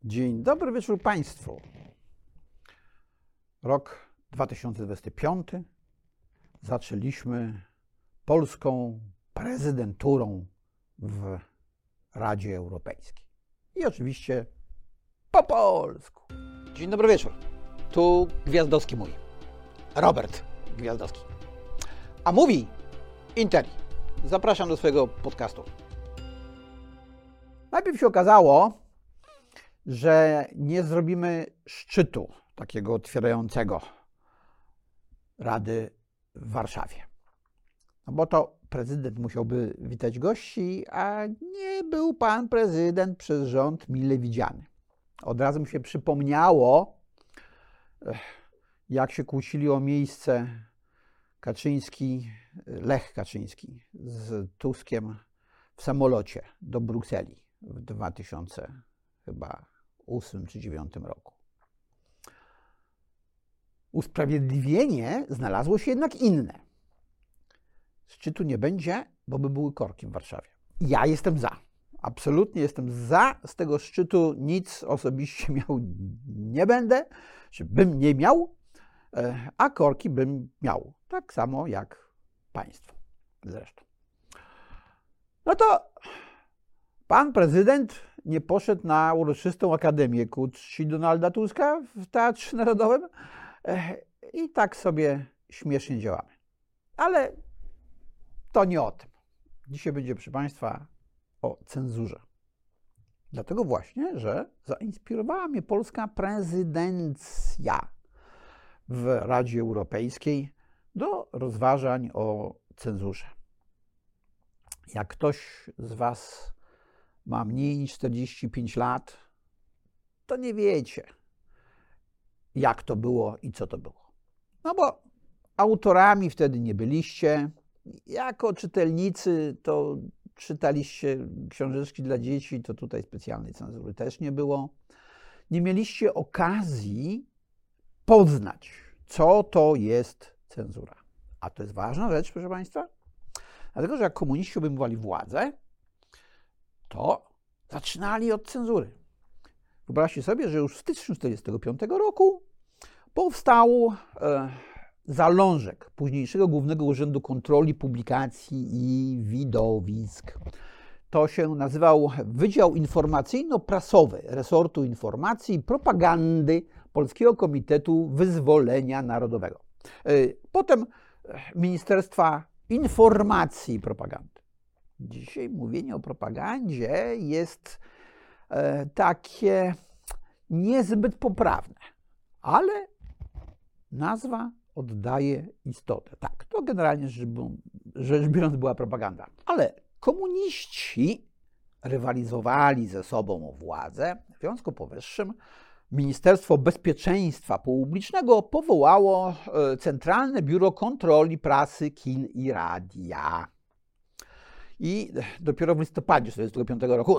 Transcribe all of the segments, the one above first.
Dzień dobry wieczór Państwu. Rok 2025. Zaczęliśmy polską prezydenturą w Radzie Europejskiej. I oczywiście po polsku. Dzień dobry wieczór. Tu Gwiazdowski mój. Robert Gwiazdowski. A mówi Interi. Zapraszam do swojego podcastu. Najpierw się okazało, że nie zrobimy szczytu takiego otwierającego Rady w Warszawie. No bo to prezydent musiałby witać gości, a nie był pan prezydent przez rząd mile widziany. Od razu mi się przypomniało, jak się kłócili o miejsce Lech Kaczyński z Tuskiem w samolocie do Brukseli w 2008 czy 2009 roku. Usprawiedliwienie znalazło się jednak inne. Szczytu nie będzie, bo by były korki w Warszawie. Ja jestem za. Absolutnie jestem za. Z tego szczytu nic osobiście miał nie będę, czy bym nie miał, a korki bym miał. Tak samo jak państwo zresztą. No to pan prezydent nie poszedł na uroczystą akademię ku czci Donalda Tuska w Teatrze Narodowym i tak sobie śmiesznie działamy. Ale to nie o tym. Dzisiaj będzie, proszę Państwa, o cenzurze. Dlatego właśnie, że zainspirowała mnie polska prezydencja w Radzie Europejskiej do rozważań o cenzurze. Jak ktoś z Was ma mniej niż 45 lat, to nie wiecie, jak to było i co to było. No bo autorami wtedy nie byliście. Jako czytelnicy to czytaliście książeczki dla dzieci, to tutaj specjalnej cenzury też nie było. Nie mieliście okazji poznać, co to jest cenzura. A to jest ważna rzecz, proszę Państwa, dlatego że jak komuniści obejmowali władzę, to zaczynali od cenzury. Wyobraźcie sobie, że już w styczniu 1945 roku powstał zalążek późniejszego Głównego Urzędu Kontroli Publikacji i Widowisk. To się nazywał Wydział Informacyjno-Prasowy Resortu Informacji i Propagandy Polskiego Komitetu Wyzwolenia Narodowego. Potem Ministerstwa Informacji i Propagandy. Dzisiaj mówienie o propagandzie jest takie niezbyt poprawne, ale nazwa oddaje istotę. Tak, to generalnie rzecz biorąc była propaganda. Ale komuniści rywalizowali ze sobą o władzę. W związku z powyższym Ministerstwo Bezpieczeństwa Publicznego powołało Centralne Biuro Kontroli Prasy, Kin i Radia. I dopiero w listopadzie 1945 roku,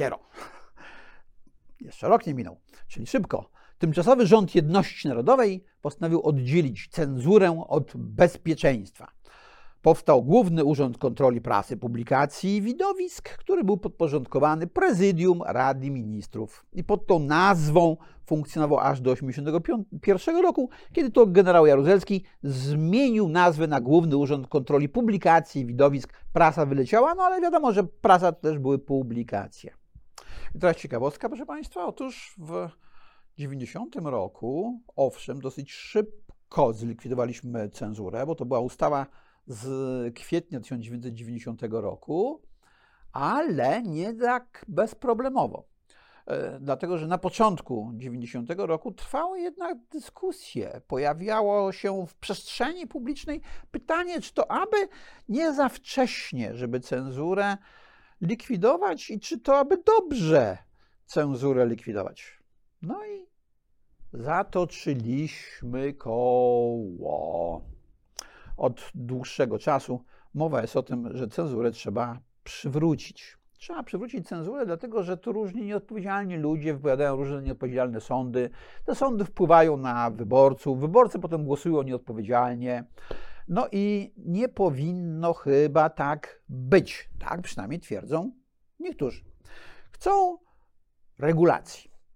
jeszcze rok nie minął, czyli szybko, tymczasowy rząd jedności narodowej postanowił oddzielić cenzurę od bezpieczeństwa. Powstał Główny Urząd Kontroli Prasy, Publikacji i Widowisk, który był podporządkowany Prezydium Rady Ministrów. I pod tą nazwą funkcjonował aż do 1981 roku, kiedy to generał Jaruzelski zmienił nazwę na Główny Urząd Kontroli Publikacji i Widowisk. Prasa wyleciała, no ale wiadomo, że prasa to też były publikacje. I teraz ciekawostka, proszę Państwa. Otóż w 1990 roku, owszem, dosyć szybko zlikwidowaliśmy cenzurę, bo to była ustawa z kwietnia 1990 roku, ale nie tak bezproblemowo. Dlatego, że na początku 90 roku trwały jednak dyskusje. Pojawiało się w przestrzeni publicznej pytanie, czy to aby nie za wcześnie, żeby cenzurę likwidować i czy to aby dobrze cenzurę likwidować. No i zatoczyliśmy koło. Od dłuższego czasu mowa jest o tym, że cenzurę trzeba przywrócić. Trzeba przywrócić cenzurę, dlatego że tu różni nieodpowiedzialni ludzie wypowiadają różne nieodpowiedzialne sądy. Te sądy wpływają na wyborców, wyborcy potem głosują nieodpowiedzialnie. No i nie powinno chyba tak być. Tak przynajmniej twierdzą niektórzy. Chcą regulacji.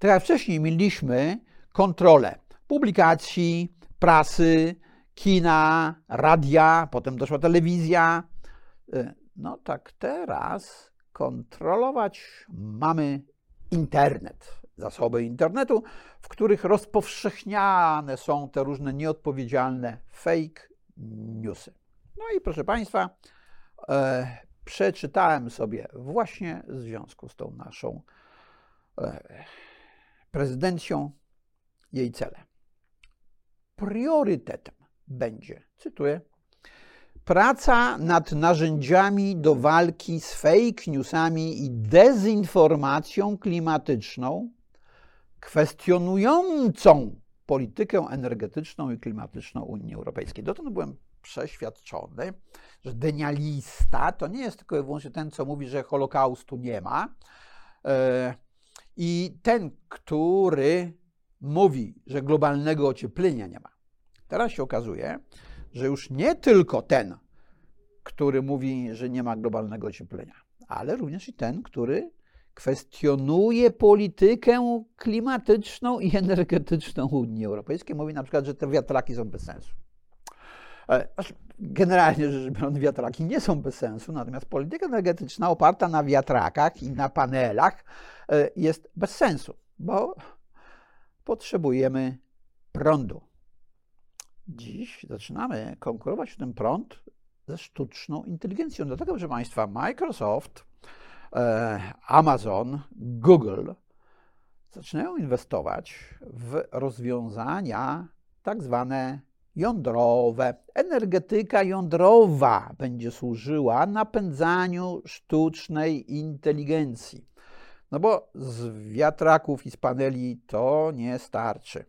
Tak jak wcześniej mieliśmy kontrolę publikacji, prasy, kina, radia, potem doszła telewizja. No tak teraz kontrolować mamy internet, zasoby internetu, w których rozpowszechniane są te różne nieodpowiedzialne fake newsy. No i proszę Państwa, przeczytałem sobie właśnie w związku z tą naszą prezydencją jej cele. Priorytetem będzie, cytuję, praca nad narzędziami do walki z fake newsami i dezinformacją klimatyczną, kwestionującą politykę energetyczną i klimatyczną Unii Europejskiej. Dotąd byłem przeświadczony, że denialista to nie jest tylko i wyłącznie ten, co mówi, że Holokaustu nie ma, i ten, który mówi, że globalnego ocieplenia nie ma. Teraz się okazuje, że już nie tylko ten, który mówi, że nie ma globalnego ocieplenia, ale również i ten, który kwestionuje politykę klimatyczną i energetyczną Unii Europejskiej. Mówi na przykład, że te wiatraki są bez sensu. Generalnie rzecz biorąc, wiatraki nie są bez sensu, natomiast polityka energetyczna oparta na wiatrakach i na panelach jest bez sensu, bo potrzebujemy prądu. Dziś zaczynamy konkurować o ten prąd ze sztuczną inteligencją. Dlatego, proszę Państwa, Microsoft, Amazon, Google zaczynają inwestować w rozwiązania tak zwane jądrowe. Energetyka jądrowa będzie służyła napędzaniu sztucznej inteligencji. No bo z wiatraków i z paneli to nie starczy.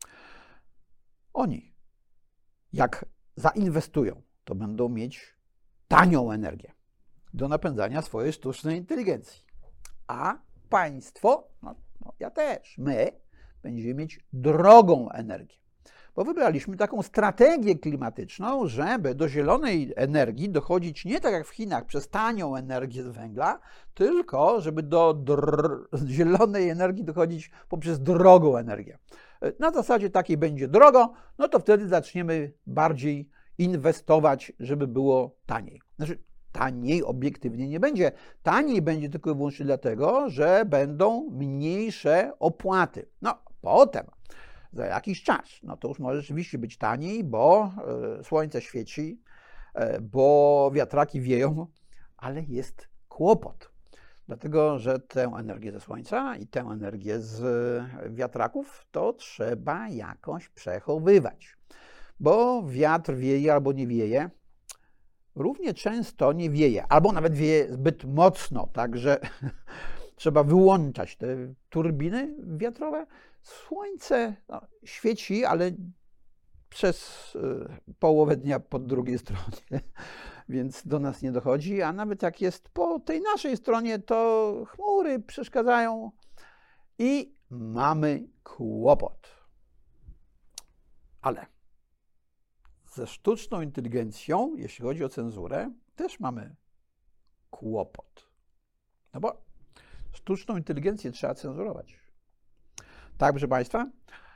Oni, jak zainwestują, to będą mieć tanią energię do napędzania swojej sztucznej inteligencji. A państwo, no ja też, my będziemy mieć drogą energię. Bo wybraliśmy taką strategię klimatyczną, żeby do zielonej energii dochodzić nie tak jak w Chinach przez tanią energię z węgla, tylko żeby do zielonej energii dochodzić poprzez drogą energię. Na zasadzie takiej będzie drogo, no to wtedy zaczniemy bardziej inwestować, żeby było taniej. Znaczy, taniej obiektywnie nie będzie. Taniej będzie tylko i wyłącznie dlatego, że będą mniejsze opłaty. No, potem, za jakiś czas, no to już może rzeczywiście być taniej, bo słońce świeci, bo wiatraki wieją, ale jest kłopot. Dlatego, że tę energię ze słońca i tę energię z wiatraków to trzeba jakoś przechowywać. Bo wiatr wieje albo nie wieje, równie często nie wieje, albo nawet wieje zbyt mocno, także trzeba wyłączać te turbiny wiatrowe. Słońce świeci, ale przez połowę dnia po drugiej stronie, więc do nas nie dochodzi, a nawet jak jest po tej naszej stronie, to chmury przeszkadzają i mamy kłopot. Ale ze sztuczną inteligencją, jeśli chodzi o cenzurę, też mamy kłopot. No bo sztuczną inteligencję trzeba cenzurować. Tak, proszę Państwa,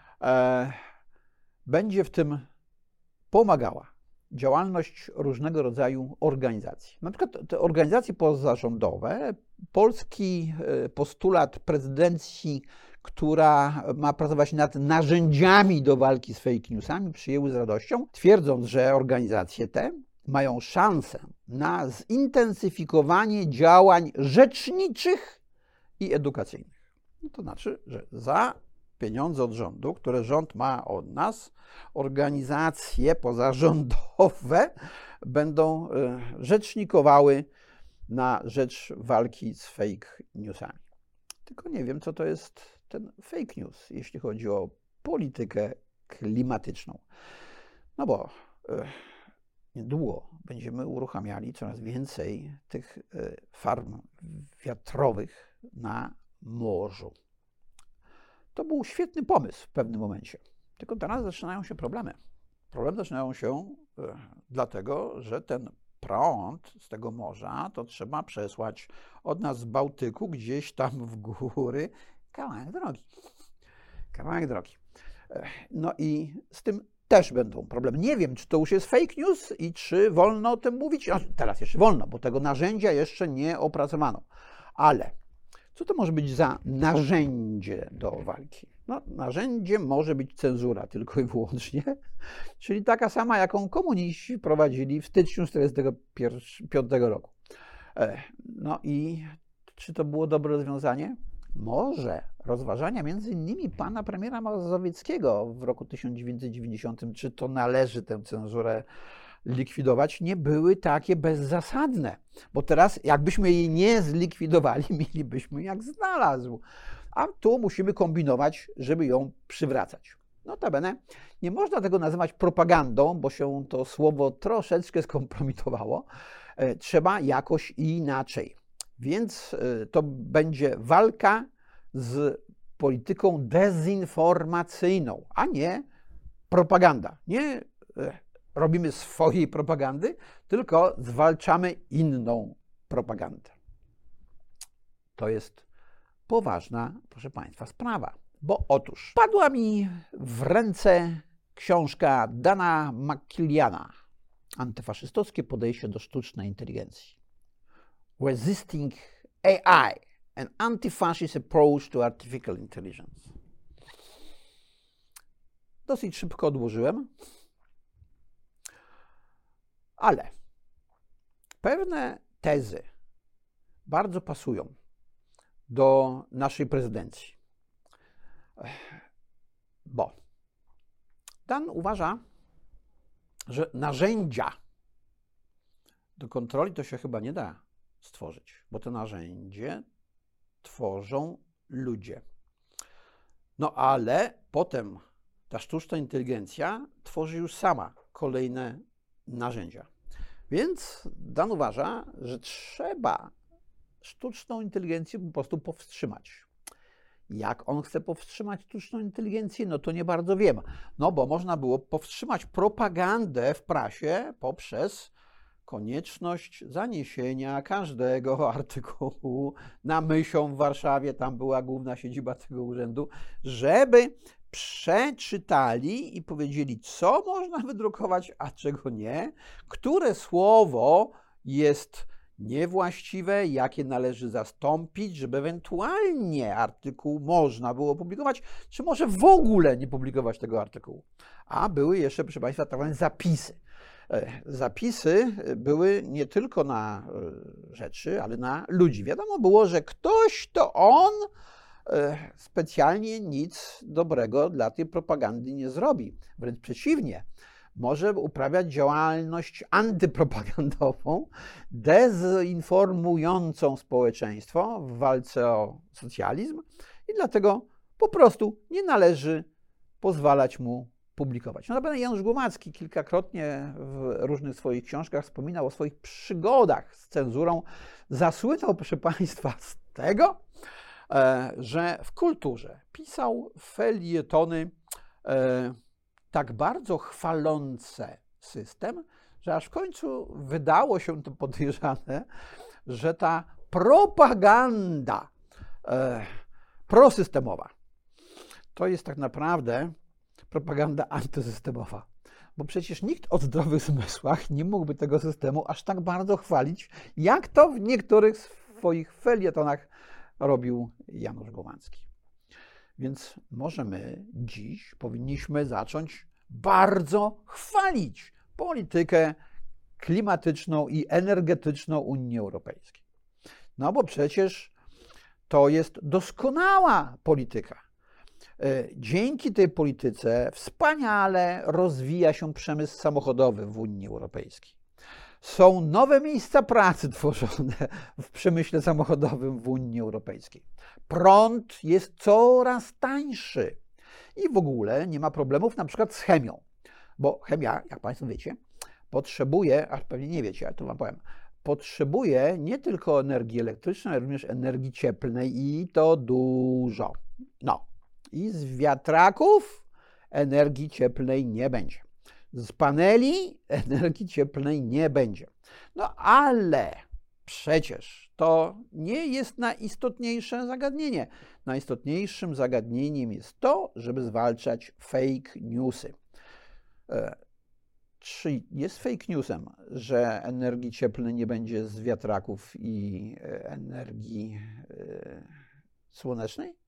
będzie w tym pomagała działalność różnego rodzaju organizacji. Na przykład te organizacje pozarządowe, polski postulat prezydencji, która ma pracować nad narzędziami do walki z fake newsami, przyjęły z radością, twierdząc, że organizacje te mają szansę na zintensyfikowanie działań rzeczniczych i edukacyjnych. No to znaczy, że za pieniądze od rządu, które rząd ma od nas, organizacje pozarządowe będą rzecznikowały na rzecz walki z fake newsami. Tylko nie wiem, co to jest ten fake news, jeśli chodzi o politykę klimatyczną. No bo niedługo będziemy uruchamiali coraz więcej tych farm wiatrowych na morzu. To był świetny pomysł w pewnym momencie. Tylko teraz zaczynają się problemy. Problemy zaczynają się dlatego, że ten prąd z tego morza to trzeba przesłać od nas z Bałtyku gdzieś tam w góry kawałek drogi. Kawałek drogi. No i z tym też będą problemy. Nie wiem, czy to już jest fake news i czy wolno o tym mówić. No, teraz jeszcze wolno, bo tego narzędzia jeszcze nie opracowano. Ale co to może być za narzędzie do walki? No, narzędziem może być cenzura tylko i wyłącznie, czyli taka sama, jaką komuniści prowadzili w styczniu 1945 roku. No i czy to było dobre rozwiązanie? Może rozważania między innymi pana premiera Mazowieckiego w roku 1990, czy to należy tę cenzurę likwidować, nie były takie bezzasadne. Bo teraz jakbyśmy jej nie zlikwidowali, mielibyśmy jak znalazł. A tu musimy kombinować, żeby ją przywracać. Notabene nie można tego nazywać propagandą, bo się to słowo troszeczkę skompromitowało. Trzeba jakoś inaczej. Więc to będzie walka z polityką dezinformacyjną, a nie propaganda. Nie robimy swojej propagandy, tylko zwalczamy inną propagandę. To jest poważna, proszę Państwa, sprawa. Bo otóż padła mi w ręce książka Dana McKilliana Antyfaszystowskie podejście do sztucznej inteligencji. Resisting AI, an anti-fascist approach to artificial intelligence. Dosyć szybko odłożyłem, ale pewne tezy bardzo pasują do naszej prezydencji. Bo Dan uważa, że narzędzia do kontroli to się chyba nie da stworzyć, bo to narzędzie tworzą ludzie. No ale potem ta sztuczna inteligencja tworzy już sama kolejne narzędzia. Więc Dan uważa, że trzeba sztuczną inteligencję po prostu powstrzymać. Jak on chce powstrzymać sztuczną inteligencję? No to nie bardzo wiem. No bo można było powstrzymać propagandę w prasie poprzez konieczność zaniesienia każdego artykułu na Mysią w Warszawie, tam była główna siedziba tego urzędu, żeby przeczytali i powiedzieli, co można wydrukować, a czego nie, które słowo jest niewłaściwe, jakie należy zastąpić, żeby ewentualnie artykuł można było publikować, czy może w ogóle nie publikować tego artykułu. A były jeszcze, proszę Państwa, tak zwane zapisy. Zapisy były nie tylko na rzeczy, ale na ludzi. Wiadomo było, że ktoś to on specjalnie nic dobrego dla tej propagandy nie zrobi. Wręcz przeciwnie. Może uprawiać działalność antypropagandową, dezinformującą społeczeństwo w walce o socjalizm i dlatego po prostu nie należy pozwalać mu publikować. Notabene Janusz Głomacki kilkakrotnie w różnych swoich książkach wspominał o swoich przygodach z cenzurą. Zasłynął, proszę Państwa, z tego, że w Kulturze pisał felietony tak bardzo chwalące system, że aż w końcu wydało się to podejrzane, że ta propaganda prosystemowa to jest tak naprawdę propaganda antysystemowa. Bo przecież nikt o zdrowych zmysłach nie mógłby tego systemu aż tak bardzo chwalić, jak to w niektórych swoich felietonach robił Janusz Głomacki. Więc może my dziś powinniśmy zacząć bardzo chwalić politykę klimatyczną i energetyczną Unii Europejskiej. No bo przecież to jest doskonała polityka. Dzięki tej polityce wspaniale rozwija się przemysł samochodowy w Unii Europejskiej. Są nowe miejsca pracy tworzone w przemyśle samochodowym w Unii Europejskiej. Prąd jest coraz tańszy i w ogóle nie ma problemów na przykład z chemią, bo chemia, jak Państwo wiecie, potrzebuje, a pewnie nie wiecie, ale to Wam powiem, potrzebuje nie tylko energii elektrycznej, ale również energii cieplnej i to dużo. No i z wiatraków energii cieplnej nie będzie. Z paneli energii cieplnej nie będzie. No ale przecież to nie jest najistotniejsze zagadnienie. Najistotniejszym zagadnieniem jest to, żeby zwalczać fake newsy. Czy jest fake newsem, że energii cieplnej nie będzie z wiatraków i energii słonecznej?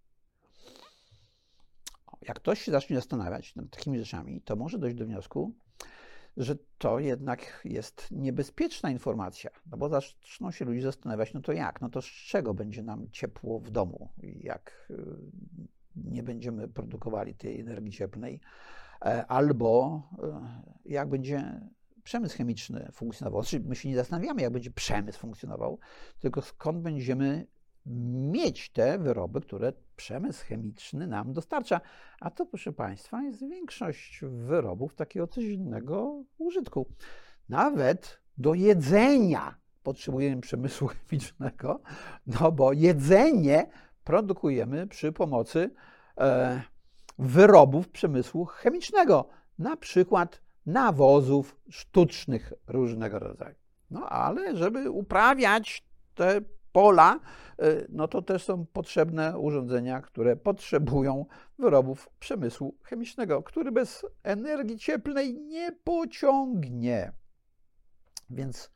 Jak ktoś się zacznie zastanawiać nad takimi rzeczami, to może dojść do wniosku, że to jednak jest niebezpieczna informacja, no bo zaczną się ludzie zastanawiać, no to jak, no to z czego będzie nam ciepło w domu, jak nie będziemy produkowali tej energii cieplnej, albo jak będzie przemysł chemiczny funkcjonował. Znaczy, my się nie zastanawiamy, jak będzie przemysł funkcjonował, tylko skąd będziemy mieć te wyroby, które przemysł chemiczny nam dostarcza. A to, proszę Państwa, jest większość wyrobów takiego codziennego użytku. Nawet do jedzenia potrzebujemy przemysłu chemicznego, no bo jedzenie produkujemy przy pomocy wyrobów przemysłu chemicznego, na przykład nawozów sztucznych różnego rodzaju. No ale żeby uprawiać te pola, no to też są potrzebne urządzenia, które potrzebują wyrobów przemysłu chemicznego, który bez energii cieplnej nie pociągnie. Więc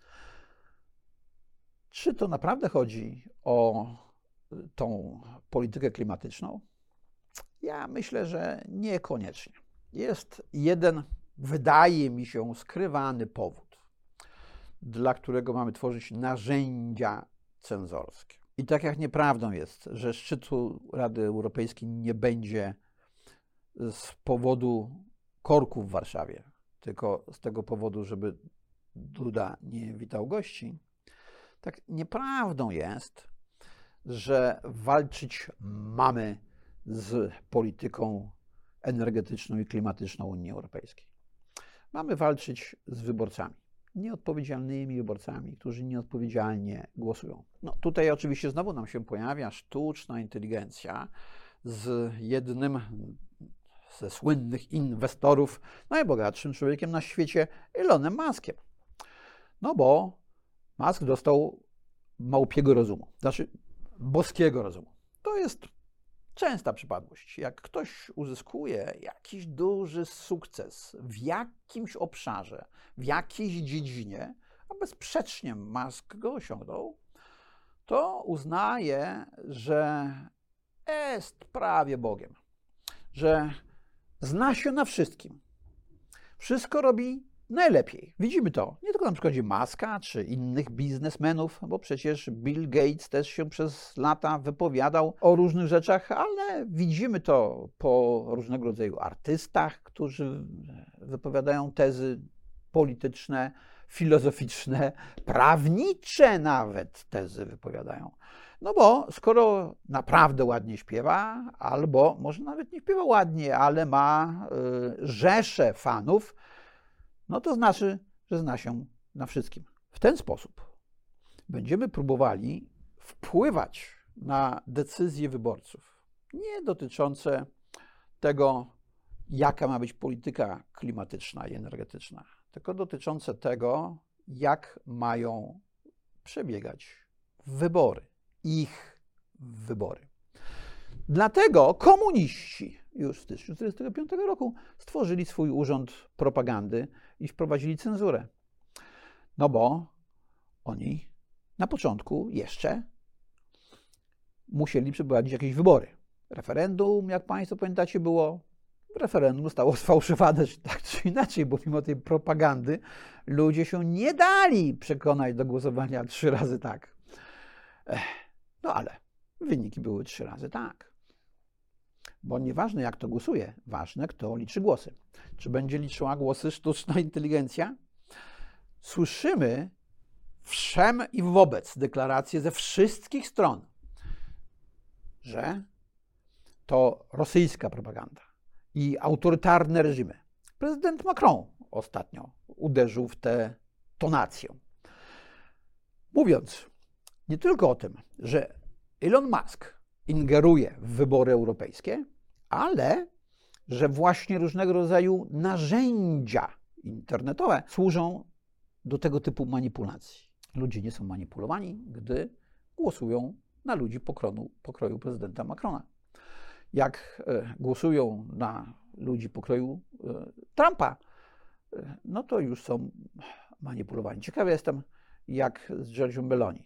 czy to naprawdę chodzi o tą politykę klimatyczną? Ja myślę, że niekoniecznie. Jest jeden, wydaje mi się, skrywany powód, dla którego mamy tworzyć narzędzia cenzorskie. I tak jak nieprawdą jest, że szczytu Rady Europejskiej nie będzie z powodu korków w Warszawie, tylko z tego powodu, żeby Duda nie witał gości, tak nieprawdą jest, że walczyć mamy z polityką energetyczną i klimatyczną Unii Europejskiej. Mamy walczyć z wyborcami, nieodpowiedzialnymi wyborcami, którzy nieodpowiedzialnie głosują. No tutaj oczywiście znowu nam się pojawia sztuczna inteligencja z jednym ze słynnych inwestorów, najbogatszym człowiekiem na świecie, Elonem Muskiem. No bo Musk dostał małpiego rozumu, znaczy boskiego rozumu. To jest częsta przypadłość. Jak ktoś uzyskuje jakiś duży sukces w jakimś obszarze, w jakiejś dziedzinie, a bezsprzecznie Musk go osiągnął, to uznaje, że jest prawie Bogiem, że zna się na wszystkim. Wszystko robi najlepiej. Widzimy to nie tylko na przykładzie Muska czy innych biznesmenów, bo przecież Bill Gates też się przez lata wypowiadał o różnych rzeczach, ale widzimy to po różnego rodzaju artystach, którzy wypowiadają tezy polityczne, filozoficzne, prawnicze nawet tezy wypowiadają. No bo skoro naprawdę ładnie śpiewa, albo może nawet nie śpiewa ładnie, ale ma rzeszę fanów, no to znaczy, że zna się na wszystkim. W ten sposób będziemy próbowali wpływać na decyzje wyborców, nie dotyczące tego, jaka ma być polityka klimatyczna i energetyczna, tylko dotyczące tego, jak mają przebiegać wybory, ich wybory. Dlatego komuniści już w styczniu 1945 roku stworzyli swój urząd propagandy i wprowadzili cenzurę. No bo oni na początku jeszcze musieli przeprowadzić jakieś wybory. Referendum, jak Państwo pamiętacie, było. Referendum zostało sfałszowane tak czy inaczej, bo mimo tej propagandy ludzie się nie dali przekonać do głosowania 3 razy tak. No ale wyniki były 3 razy tak. Bo nieważne jak to głosuje, ważne kto liczy głosy. Czy będzie liczyła głosy sztuczna inteligencja? Słyszymy wszem i wobec deklaracje ze wszystkich stron, że to rosyjska propaganda i autorytarne reżimy. Prezydent Macron ostatnio uderzył w tę tonację, mówiąc nie tylko o tym, że Elon Musk ingeruje w wybory europejskie, ale że właśnie różnego rodzaju narzędzia internetowe służą do tego typu manipulacji. Ludzie nie są manipulowani, gdy głosują na ludzi pokroju prezydenta Macrona. Jak głosują na ludzi pokroju Trumpa, no to już są manipulowani. Ciekawy jestem, jak z Giorgią Meloni.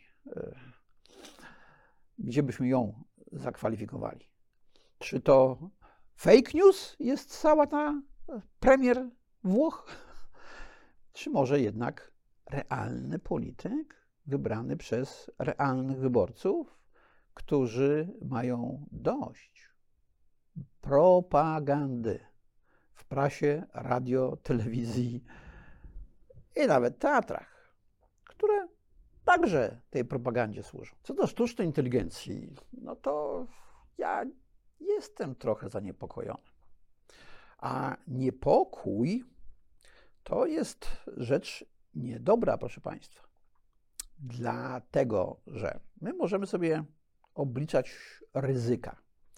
Gdzie byśmy ją zakwalifikowali? Czy to fake news jest cała ta premier Włoch? Czy może jednak realny polityk wybrany przez realnych wyborców, którzy mają dość propagandy w prasie, radio, telewizji i nawet teatrach, które także tej propagandzie służą. Co do sztucznej inteligencji, no to ja jestem trochę zaniepokojony. A niepokój to jest rzecz niedobra, proszę Państwa. Dlatego, że my możemy sobie obliczać ryzyka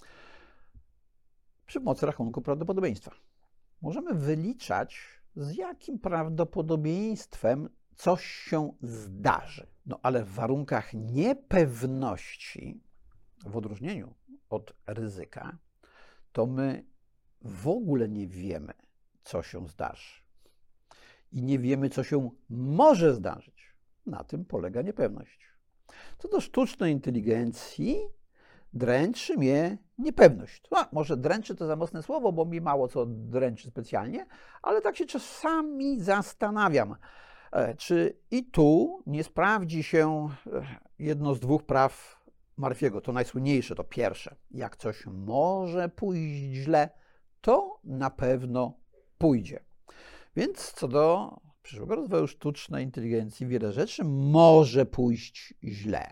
przy pomocy rachunku prawdopodobieństwa. Możemy wyliczać, z jakim prawdopodobieństwem coś się zdarzy. No ale w warunkach niepewności, w odróżnieniu od ryzyka, to my w ogóle nie wiemy, co się zdarzy. I nie wiemy, co się może zdarzyć. Na tym polega niepewność. Co do sztucznej inteligencji, dręczy mnie niepewność. Może dręczy to za mocne słowo, bo mi mało co dręczy specjalnie, ale tak się czasami zastanawiam, czy i tu nie sprawdzi się jedno z dwóch praw Murphy'ego, to najsłynniejsze, to pierwsze. Jak coś może pójść źle, to na pewno pójdzie. Więc co do przyszłego rozwoju sztucznej inteligencji, wiele rzeczy może pójść źle.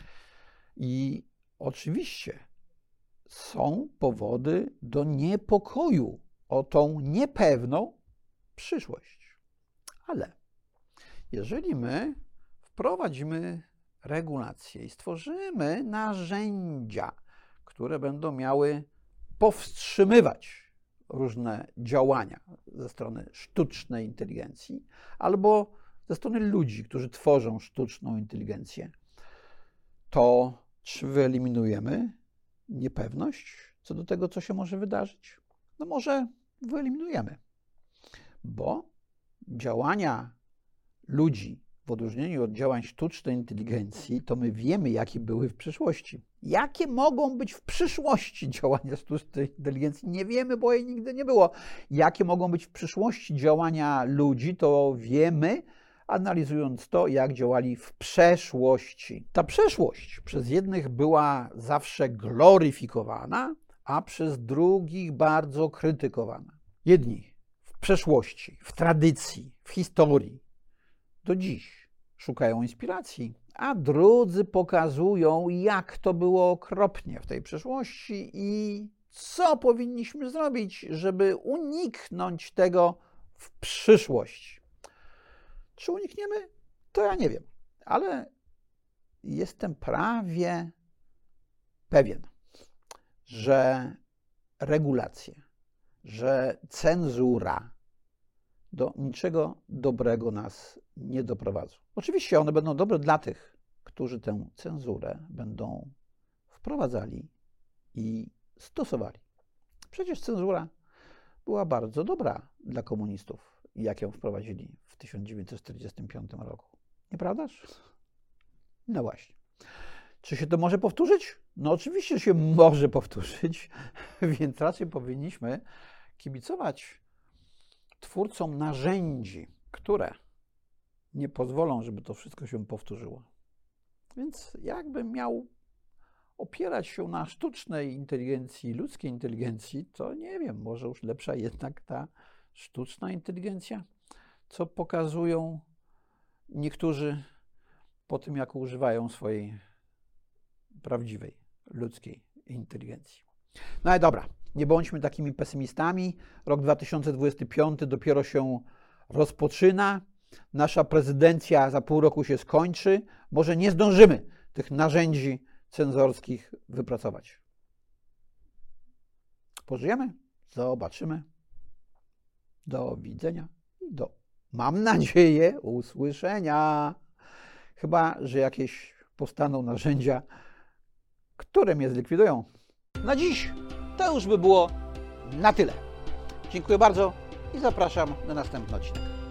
I oczywiście są powody do niepokoju o tą niepewną przyszłość. Ale jeżeli my wprowadzimy regulacje i stworzymy narzędzia, które będą miały powstrzymywać różne działania ze strony sztucznej inteligencji albo ze strony ludzi, którzy tworzą sztuczną inteligencję, to czy wyeliminujemy niepewność co do tego, co się może wydarzyć? No może wyeliminujemy, bo działania ludzi w odróżnieniu od działań sztucznej inteligencji, to my wiemy, jakie były w przeszłości. Jakie mogą być w przyszłości działania sztucznej inteligencji? Nie wiemy, bo jej nigdy nie było. Jakie mogą być w przyszłości działania ludzi, to wiemy, analizując to, jak działali w przeszłości. Ta przeszłość przez jednych była zawsze gloryfikowana, a przez drugich bardzo krytykowana. Jedni w przeszłości, w tradycji, w historii do dziś szukają inspiracji, a drudzy pokazują, jak to było okropnie w tej przeszłości i co powinniśmy zrobić, żeby uniknąć tego w przyszłości. Czy unikniemy? To ja nie wiem, ale jestem prawie pewien, że regulacje, że cenzura do niczego dobrego nas nie doprowadzą. Oczywiście one będą dobre dla tych, którzy tę cenzurę będą wprowadzali i stosowali. Przecież cenzura była bardzo dobra dla komunistów, jak ją wprowadzili w 1945 roku. Nieprawdaż? No właśnie. Czy się to może powtórzyć? No oczywiście się może powtórzyć, więc raczej powinniśmy kibicować twórcom narzędzi, które nie pozwolą, żeby to wszystko się powtórzyło. Więc jakbym miał opierać się na sztucznej inteligencji, ludzkiej inteligencji, to nie wiem, może już lepsza jednak ta sztuczna inteligencja, co pokazują niektórzy po tym, jak używają swojej prawdziwej ludzkiej inteligencji. No ale dobra, nie bądźmy takimi pesymistami. Rok 2025 dopiero się rozpoczyna. Nasza prezydencja za pół roku się skończy. Może nie zdążymy tych narzędzi cenzorskich wypracować. Pożyjemy, zobaczymy. Do widzenia i mam nadzieję, usłyszenia. chyba że jakieś powstaną narzędzia, które mnie zlikwidują. Na dziś to już by było na tyle. Dziękuję bardzo i zapraszam na następny odcinek.